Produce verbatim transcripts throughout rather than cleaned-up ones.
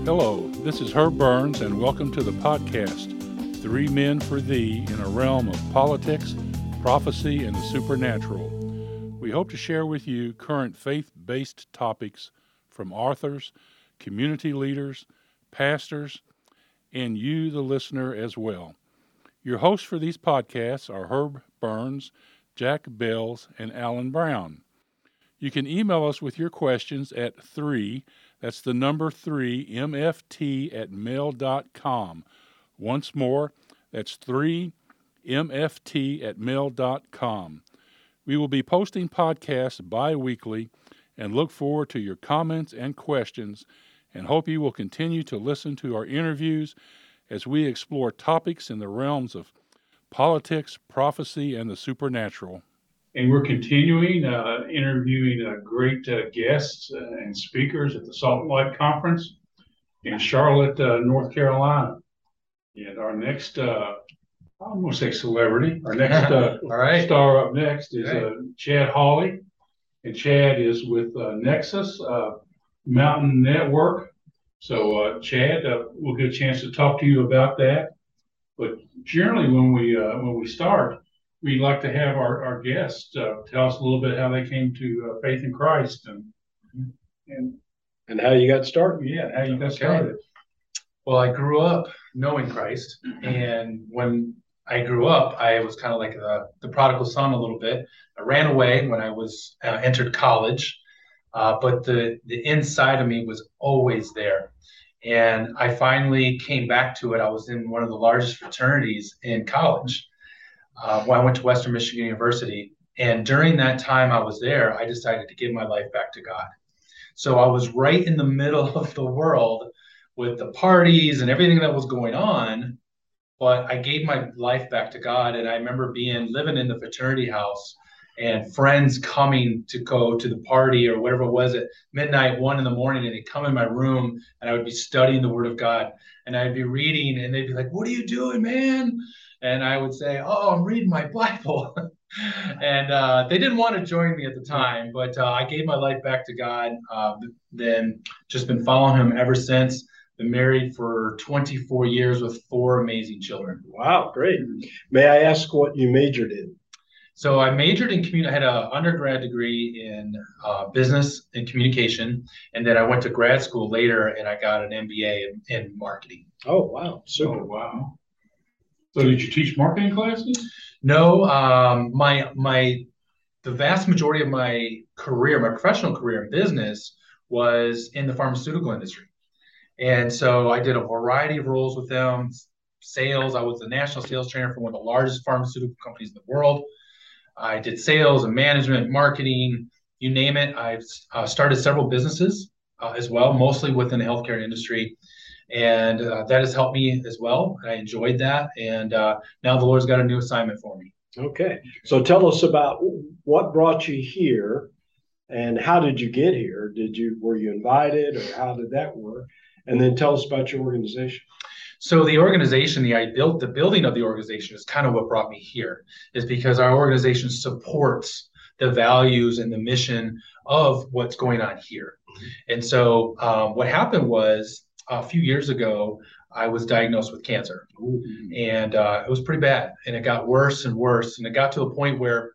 Hello, this is Herb Burns, and welcome to the podcast, Three Men for Thee in a Realm of Politics, Prophecy, and the Supernatural. We hope to share with you current faith-based topics from authors, community leaders, pastors, and you, the listener, as well. Your hosts for these podcasts are Herb Burns, Jack Bells, and Alan Brown. You can email us with your questions at three, that's the number three, M F T at mail dot com. Once more, that's three, M F T at mail dot com. We will be posting podcasts bi-weekly and look forward to your comments and questions, and hope you will continue to listen to our interviews as we explore topics in the realms of politics, prophecy, and the supernatural. And we're continuing uh, interviewing uh, great uh, guests uh, and speakers at the Salt and Light Conference in Charlotte, uh, North Carolina. And our next, uh, I'm going to say celebrity, our next uh, All right. star up next is Right. uh, Chad Hawley. And Chad is with uh, Nexus uh, Mountain Network. So uh, Chad, uh, we'll get a chance to talk to you about that. But generally when we uh, when we start, we'd like to have our, our guests uh, tell us a little bit how they came to uh, faith in Christ and and And how you got started? yeah, how you got Okay. started. Well, I grew up knowing Christ, and when I grew up, I was kind of like the, the prodigal son a little bit. I ran away when I was uh, entered college, uh, but the the inside of me was always there. And I finally came back to it. I was in one of the largest fraternities in college. Uh, when I went to Western Michigan University, and during that time I was there, I decided to give my life back to God. So I was right in the middle of the world with the parties and everything that was going on, but I gave my life back to God. And I remember being living in the fraternity house and friends coming to go to the party or whatever it was at midnight, one in the morning, and they'd come in my room and I would be studying the Word of God, and I'd be reading, and they'd be like, "What are you doing, man?" And I would say, "Oh, I'm reading my Bible." and uh, they didn't want to join me at the time, but uh, I gave my life back to God. Uh, then just been following Him ever since. Been married for twenty-four years with four amazing children. Wow, great. May I ask what you majored in? So I majored in community. I had an undergrad degree in uh, business and communication, and then I went to grad school later, and I got an M B A in, in marketing. Oh, wow, super. Oh, wow. So did you teach marketing classes? No, um, my my the vast majority of my career, my professional career in business, was in the pharmaceutical industry, and so I did a variety of roles with them. Sales. I was the national sales trainer for one of the largest pharmaceutical companies in the world. I did sales and management, marketing, you name it. I've uh, started several businesses uh, as well, mostly within the healthcare industry. And uh, that has helped me as well. I enjoyed that. And uh, now the Lord's got a new assignment for me. Okay, so tell us about what brought you here and how did you get here? Did you, were you invited, or how did that work? And then tell us about your organization. So the organization, the I built the building of the organization is kind of what brought me here, is because our organization supports the values and the mission of what's going on here. And so um, what happened was a few years ago, I was diagnosed with cancer. Ooh. And uh, it was pretty bad, and it got worse and worse. And it got to a point where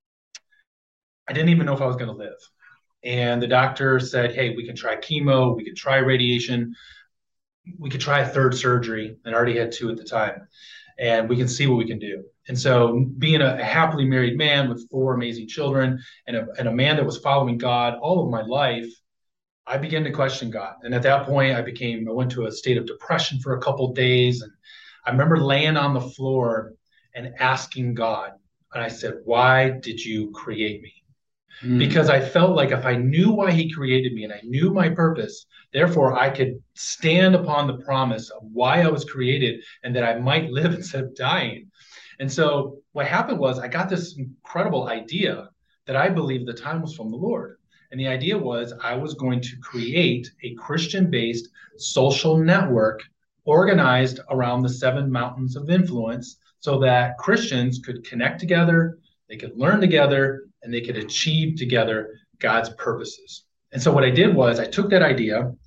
I didn't even know if I was going to live. And the doctor said, "Hey, we can try chemo, we could try radiation, we could try a third surgery," and I already had two at the time, "and we can see what we can do." And so being a, a happily married man with four amazing children and a, and a man that was following God all of my life, I began to question God. And at that point, I became, I went to a state of depression for a couple of days. And I remember laying on the floor and asking God, and I said, "Why did you create me?" Mm. Because I felt like if I knew why He created me and I knew my purpose, therefore I could stand upon the promise of why I was created and that I might live instead of dying. And so what happened was I got this incredible idea that I believed the time was from the Lord. And the idea was I was going to create a Christian-based social network organized around the seven mountains of influence so that Christians could connect together, they could learn together, and they could achieve together God's purposes. And so what I did was I took that idea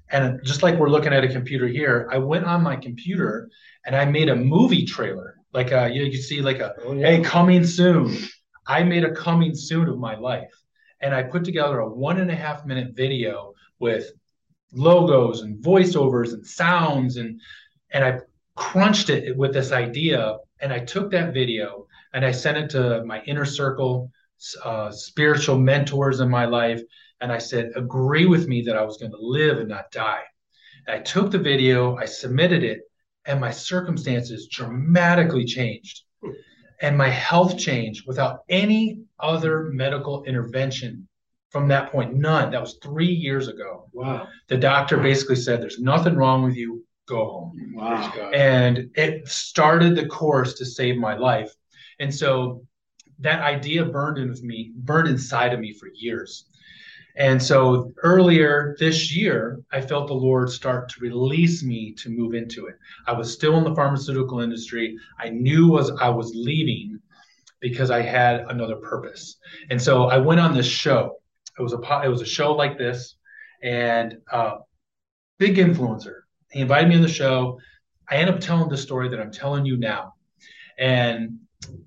And just like we're looking at a computer here, I went on my computer and I made a movie trailer. Like a, you, you see like a, Oh, yeah. hey, coming soon. I made a coming soon of my life. And I put together a one and a half minute video with logos and voiceovers and sounds. And, and I crunched it with this idea. And I took that video and I sent it to my inner circle, uh, spiritual mentors in my life. And I said, agree with me that I was going to live and not die. And I took the video, I submitted it, and my circumstances dramatically changed. And my health changed without any other medical intervention from that point. None. That was three years ago. Wow. The doctor basically said, there's nothing wrong with you. Go home. Wow. And it started the course to save my life. And so that idea burned in with me, burned inside of me for years. And so earlier this year, I felt the Lord start to release me to move into it. I was still in the pharmaceutical industry. I knew as I was leaving because I had another purpose. And so I went on this show. It was a it was a show like this, and uh, big influencer. He invited me on the show. I ended up telling the story that I'm telling you now. And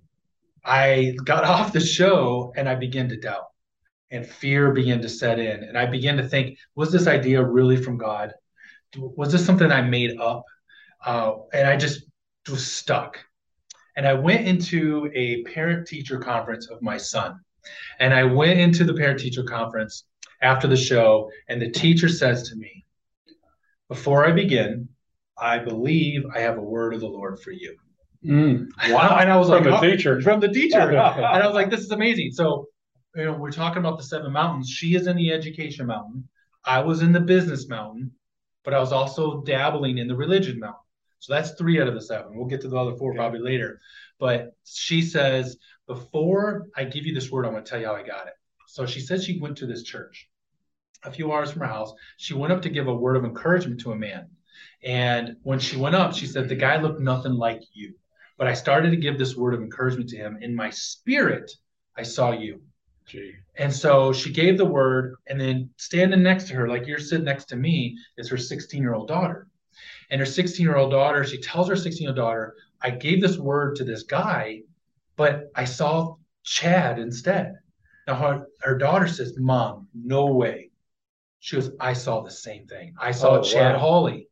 I got off the show and I began to doubt. And fear began to set in. And I began to think, was this idea really from God? Was this something I made up? Uh, and I just was stuck. And I went into a parent-teacher conference of my son. And I went into the parent-teacher conference after the show, and the teacher says to me, before I begin, I believe I have a word of the Lord for you. Mm. Wow. And I was From like, the oh, teacher. From the teacher. And I was like, this is amazing. So, you know, we're talking about the seven mountains. She is in the education mountain. I was in the business mountain, but I was also dabbling in the religion mountain. So that's three out of the seven. We'll get to the other four probably later. But she says, before I give you this word, I'm going to tell you how I got it. So she said she went to this church a few hours from her house. She went up to give a word of encouragement to a man. And when she went up, she said, the guy looked nothing like you. But I started to give this word of encouragement to him. In my spirit, I saw you. Gee. And so she gave the word, and then standing next to her, like you're sitting next to me, is her sixteen-year-old daughter. And her sixteen-year-old daughter, she tells her sixteen-year-old daughter, I gave this word to this guy, but I saw Chad instead. Now her, her daughter says, Mom, no way. She goes, I saw the same thing. I saw Oh, Chad wow. Hawley.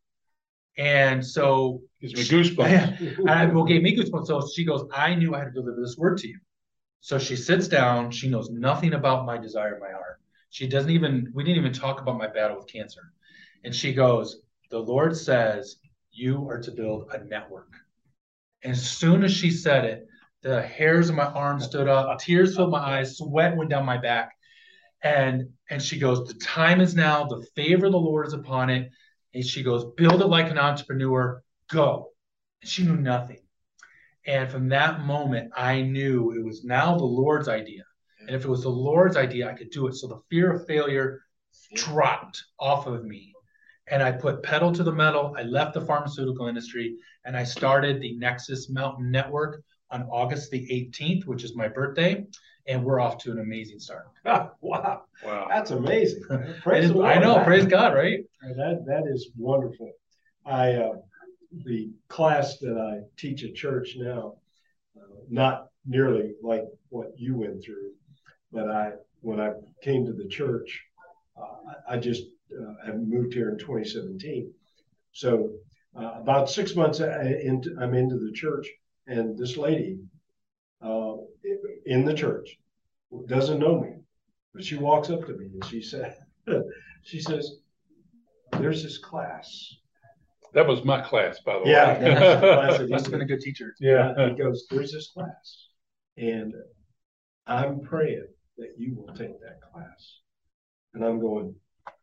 And so Gives me goosebumps. and I, well, gave me goosebumps. So she goes, I knew I had to deliver this word to you. So she sits down. She knows nothing about my desire in my heart. She doesn't even, we didn't even talk about my battle with cancer. And she goes, the Lord says, you are to build a network. And as soon as she said it, the hairs on my arms stood up, tears filled my eyes, sweat went down my back. And, and she goes, the time is now, the favor of the Lord is upon it. And she goes, build it like an entrepreneur, go. And she knew nothing. And from that moment, I knew it was now the Lord's idea. And if it was the Lord's idea, I could do it. So the fear of failure dropped off of me. And I put pedal to the metal. I left the pharmaceutical industry, and I started the Nexus Mountain Network on August the eighteenth, which is my birthday. And we're off to an amazing start. Oh, wow. Wow. That's amazing. Praise the Lord. I know. That- Praise God, right? That, that is wonderful. I, uh, the class that I teach at church now, uh, not nearly like what you went through, but I, when I came to the church, uh, I, I just uh, have moved here in twenty seventeen. So uh, about six months into, I'm into the church, and this lady uh, in the church doesn't know me, but she walks up to me and she said, she says, there's this class. That was my class, by the Yeah, way. that's the class that Must have he been a good teacher. Yeah. He goes, there's this class, and I'm praying that you will take that class. And I'm going,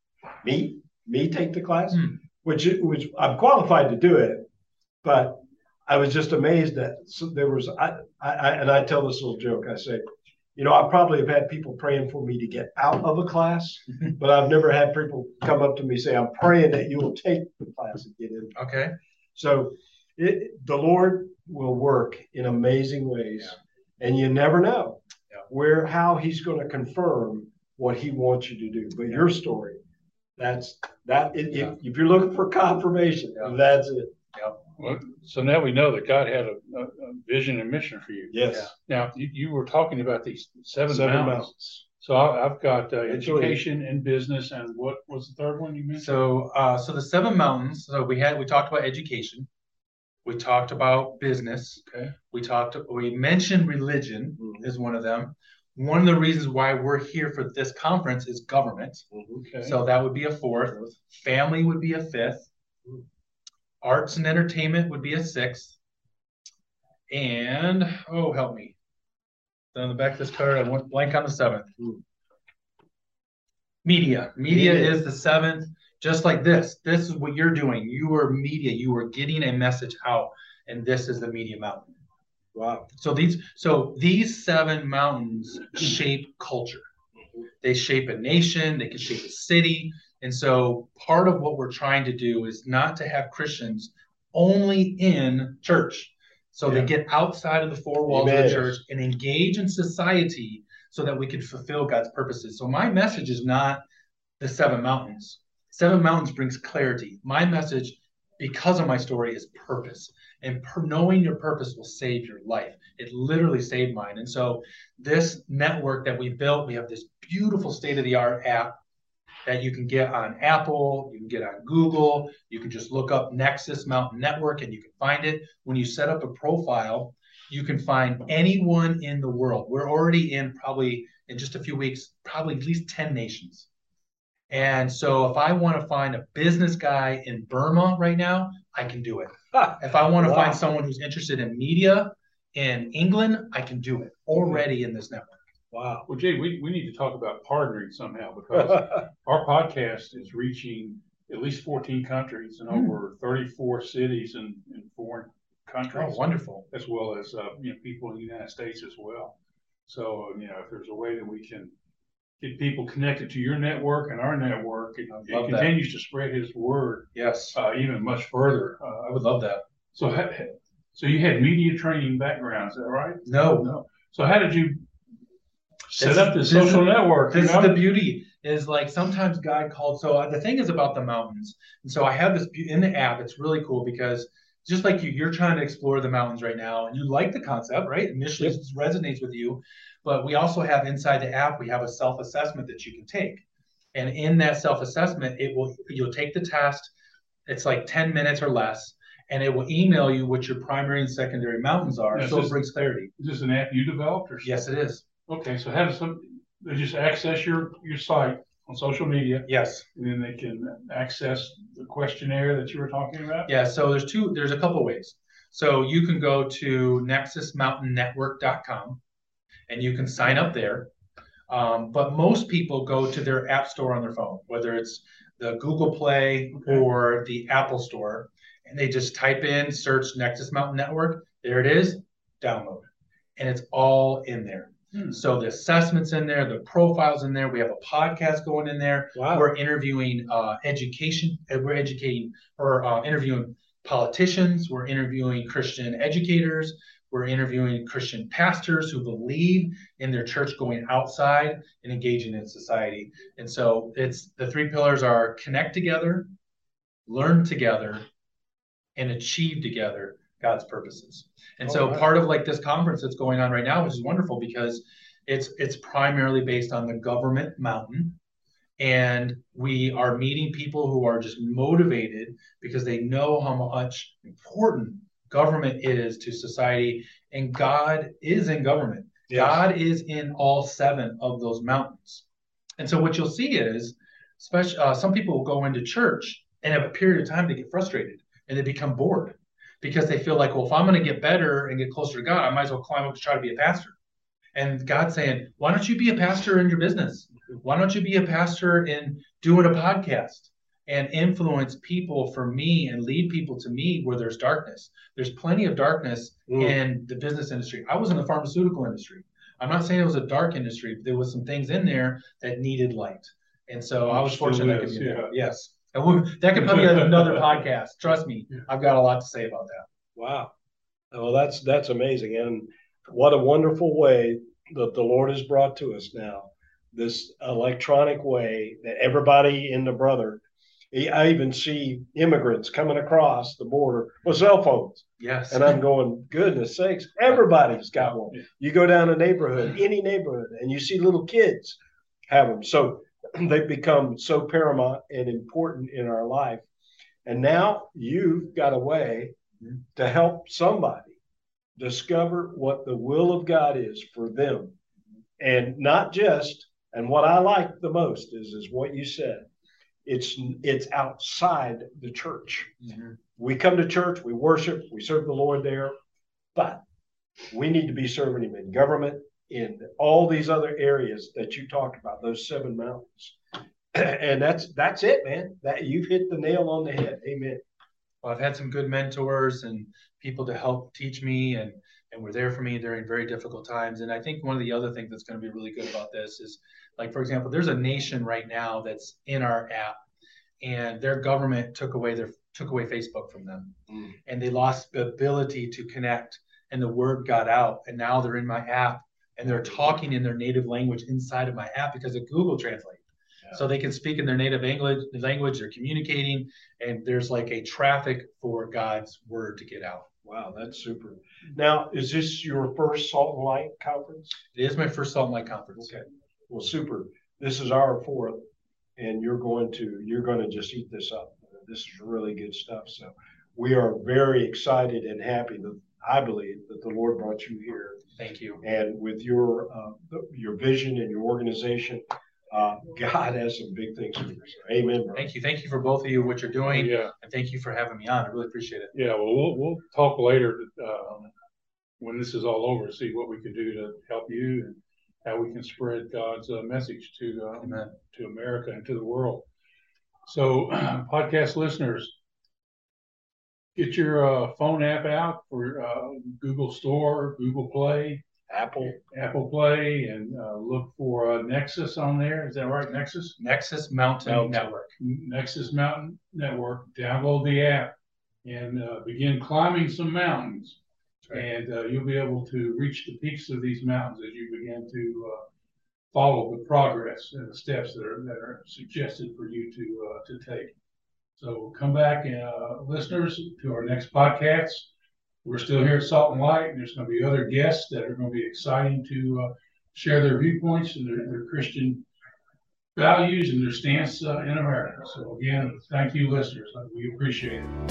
me? Me take the class? Hmm. Which, which I'm qualified to do it, but I was just amazed that so there was, I, I, and I tell this little joke, I say, you know, I probably have had people praying for me to get out of a class, but I've never had people come up to me say, I'm praying that you will take the class and get in. Okay. So it, the Lord will work in amazing ways, yeah. And you never know yeah. where, how he's going to confirm what he wants you to do. But yeah. Your story That's that. If, Yeah. if you're looking for confirmation, Yeah. that's it. Yep. Well, so now we know that God had a, a, a vision and mission for you. Yes. Yeah. Now, you, you were talking about these seven, Seven mountains. mountains. So I, I've got uh, And three. education and business, and what was the third one you mentioned? So, uh, so the seven mountains. So we had we talked about education, we talked about business. Okay. We talked. We mentioned religion Mhm. is one of them. One of the reasons why we're here for this conference is government. Okay. So that would be a fourth. Family would be a fifth. Arts and entertainment would be a sixth. And oh, help me. On the back of this card, I went blank on the seventh. Hmm. Media. Media Media. is the seventh. Just like this. This is what you're doing. You are media. You are getting a message out, and this is the media mountain. Wow. So these, so these seven mountains shape culture. They shape a nation. They can shape a city. And so part of what we're trying to do is not to have Christians only in church. So Yeah. they get outside of the four walls Amen. of the church and engage in society so that we can fulfill God's purposes. So my message is not the seven mountains. Seven mountains brings clarity. My message, because of my story, is purpose. And per- knowing your purpose will save your life. It literally saved mine. And so this network that we built, we have this beautiful state-of-the-art app that you can get on Apple, you can get on Google, you can just look up Nexus Mountain Network and you can find it. When you set up a profile, you can find anyone in the world. We're already in probably, in just a few weeks, probably at least ten nations. And so if I want to find a business guy in Burma right now, I can do it. If I want to Wow. find someone who's interested in media in England, I can do it already in this network. Wow. Well, Jay, we, we need to talk about partnering somehow, because our podcast is reaching at least fourteen countries and Hmm. over thirty-four cities in, in foreign countries, Oh, wonderful. as well as uh, you know, people in the United States as well. So, you know, if there's a way that we can get people connected to your network and our network, it, I it love that. continues to spread his word Yes, uh, even much further. Uh, I would love that. so, ha- so you had media training background, is that right? No, No. So how did you set This- up this this is- social network? you This know? is the beauty is like sometimes God called. So uh, the thing is about the mountains. And so I have this beau- in the app. It's really cool because just like you, you're trying to explore the mountains right now and you like the concept, right? Initially it resonates with you, but we also have inside the app, we have a self-assessment that you can take. And in that self-assessment, it will, you'll take the test. It's like ten minutes or less, and it will email you what your primary and secondary mountains are. Yeah, so just- it brings clarity. Is this an app you developed or? Yes, it is. Okay, so how does some, they just access your, your site on social media, Yes. and then they can access the questionnaire that you were talking about? Yeah, so there's two, there's a couple ways. So you can go to nexus mountain network dot com and you can sign up there. Um, but most people go to their app store on their phone, whether it's the Google Play Okay. or the Apple Store, and they just type in, search Nexus Mountain Network. There it is, download. And it's all in there. Hmm. So the assessment's in there, the profile's in there. We have a podcast going in there. Wow. We're interviewing uh, education. uh, We're educating or uh, interviewing politicians. We're interviewing Christian educators. We're interviewing Christian pastors who believe in their church going outside and engaging in society. And so it's the three pillars are connect together, learn together, and achieve together God's purposes. And so All right. part of like this conference that's going on right now, which is wonderful because it's it's primarily based on the government mountain. And we are meeting people who are just motivated because they know how much important government is to society. And God is in government. Yes. God is in all seven of those mountains. And so what you'll see is, especially uh, some people will go into church and have a period of time to get frustrated and they become bored because they feel like, well, if I'm going to get better and get closer to God, I might as well climb up to try to be a pastor. And God's saying, why don't you be a pastor in your business? Why don't you be a pastor in doing a podcast and influence people for me and lead people to me where there's darkness? There's plenty of darkness Mm. in the business industry. I was in the pharmaceutical industry. I'm not saying it was a dark industry, but there was some things in there that needed light. And so I was Still fortunate that could is, be yeah. there. Yes. And we, that could probably be another podcast. Trust me, Yeah. I've got a lot to say about that. Wow. Well, that's that's amazing, and what a wonderful way that the Lord has brought to us now this electronic way that everybody in the brother, I even see immigrants coming across the border with cell phones. Yes. And I'm going, goodness sakes, everybody's got one. You go down a neighborhood, any neighborhood, and you see little kids have them. So they've become so paramount and important in our life. And now you've got a way to help somebody discover what the will of God is for them. And not just, and what I like the most is, is what you said. It's it's outside the church. Mm-hmm. We come to church, we worship, we serve the Lord there, but we need to be serving him in government, in all these other areas that you talked about, those seven mountains. And that's that's it, man. That you've hit the nail on the head. Amen. Well, I've had some good mentors and people to help teach me and and were there for me during very difficult times. And I think one of the other things that's going to be really good about this is, like, for example, there's a nation right now that's in our app, and their government took away their took away Facebook from them, mm. and they lost the ability to connect, and the word got out, and now they're in my app, and they're talking in their native language inside of my app because of Google Translate. Yeah. So they can speak in their native language, language, they're communicating, and there's like a traffic for God's word to get out. Wow, that's super. Now, is this your first Salt and Light conference? It is my first Salt and Light conference. Okay. Well, super. This is our fourth, and you're going to you're going to just eat this up. This is really good stuff. So we are very excited and happy that I believe that the Lord brought you here. Thank you. And with your uh, your vision and your organization, uh, God has some big things for you. So, amen, bro. Thank you. Thank you for both of you, what you're doing. Yeah. And thank you for having me on. I really appreciate it. Yeah, well, we'll, we'll talk later um, when this is all over, see what we can do to help you and how we can spread God's uh, message to uh, Amen. to America and to the world. So, uh, podcast listeners, get your uh, phone app out for uh, Google Store, Google Play, Apple, Apple Play, and uh, look for uh, Nexus on there. Is that right, Nexus? Nexus Mountain, Mountain Network. Nexus Mountain Network. Download the app and uh, begin climbing some mountains. Right. And uh, you'll be able to reach the peaks of these mountains as you begin to uh, follow the progress and the steps that are that are suggested for you to uh, to take. So come back, uh, listeners, to our next podcast. We're still here at Salt and Light, and there's going to be other guests that are going to be exciting to uh, share their viewpoints and their, their Christian values and their stance uh, in America. So again, thank you, listeners. We appreciate it.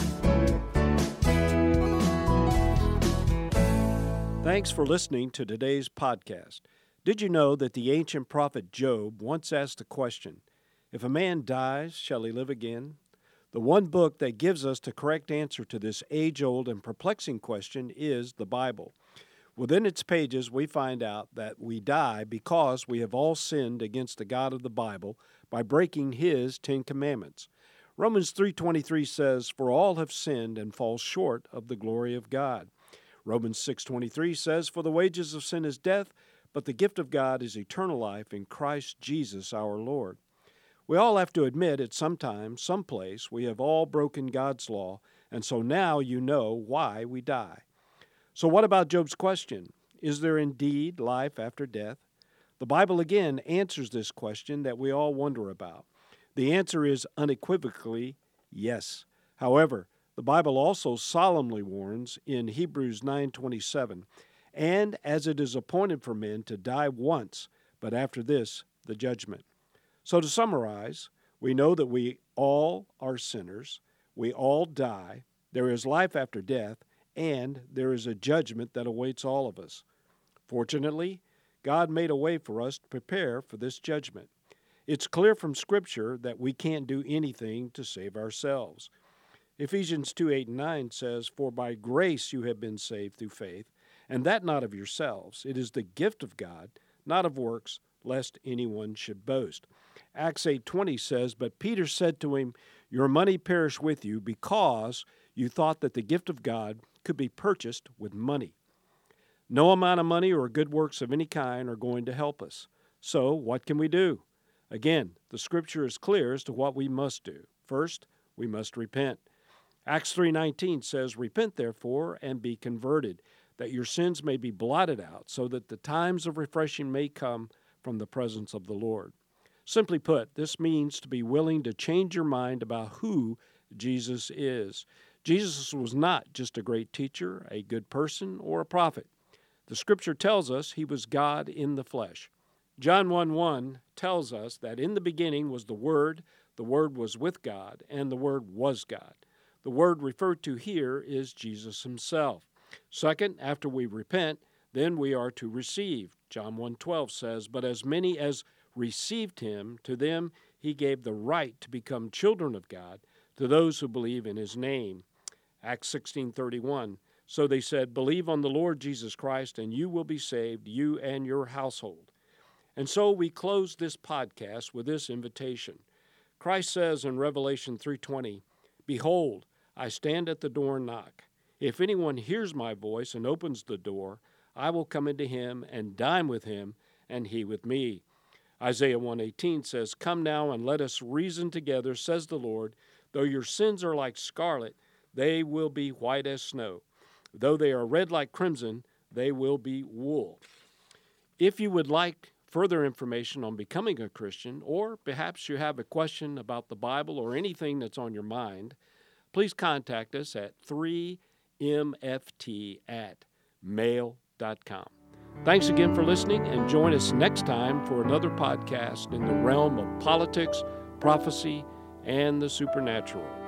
Thanks for listening to today's podcast. Did you know that the ancient prophet Job once asked the question, if a man dies, shall he live again? The one book that gives us the correct answer to this age-old and perplexing question is the Bible. Within its pages, we find out that we die because we have all sinned against the God of the Bible by breaking His Ten Commandments. Romans three twenty-three says, for all have sinned and fall short of the glory of God. Romans six twenty-three says, for the wages of sin is death, but the gift of God is eternal life in Christ Jesus our Lord. We all have to admit at some time, some place, we have all broken God's law, and so now you know why we die. So what about Job's question? Is there indeed life after death? The Bible again answers this question that we all wonder about. The answer is unequivocally yes. However, the Bible also solemnly warns in Hebrews nine twenty-seven, and as it is appointed for men to die once, but after this, the judgment. So to summarize, we know that we all are sinners, we all die, there is life after death, and there is a judgment that awaits all of us. Fortunately, God made a way for us to prepare for this judgment. It's clear from Scripture that we can't do anything to save ourselves. Ephesians two eight and nine says, for by grace you have been saved through faith, and that not of yourselves. It is the gift of God, not of works, lest anyone should boast. Acts eight twenty says, but Peter said to him, your money perish with you because you thought that the gift of God could be purchased with money. No amount of money or good works of any kind are going to help us. So what can we do? Again, the Scripture is clear as to what we must do. First, we must repent. Acts three nineteen says, repent therefore and be converted, that your sins may be blotted out, so that the times of refreshing may come from the presence of the Lord. Simply put, this means to be willing to change your mind about who Jesus is. Jesus was not just a great teacher, a good person, or a prophet. The Scripture tells us he was God in the flesh. John one one tells us that in the beginning was the Word, the Word was with God, and the Word was God. The Word referred to here is Jesus himself. Second, after we repent, then we are to receive. John one twelve says, "But as many as received him, to them he gave the right to become children of God, to those who believe in his name." Acts sixteen thirty-one, "So they said, believe on the Lord Jesus Christ, and you will be saved, you and your household." And so we close this podcast with this invitation. Christ says in Revelation three twenty, "Behold, I stand at the door and knock. If anyone hears my voice and opens the door, I will come into him and dine with him, and he with me." Isaiah one eighteen says, "Come now and let us reason together, says the Lord. Though your sins are like scarlet, they will be white as snow. Though they are red like crimson, they will be wool." If you would like further information on becoming a Christian, or perhaps you have a question about the Bible or anything that's on your mind, please contact us at three m f t at mail dot com. Thanks again for listening, and join us next time for another podcast in the realm of politics, prophecy, and the supernatural.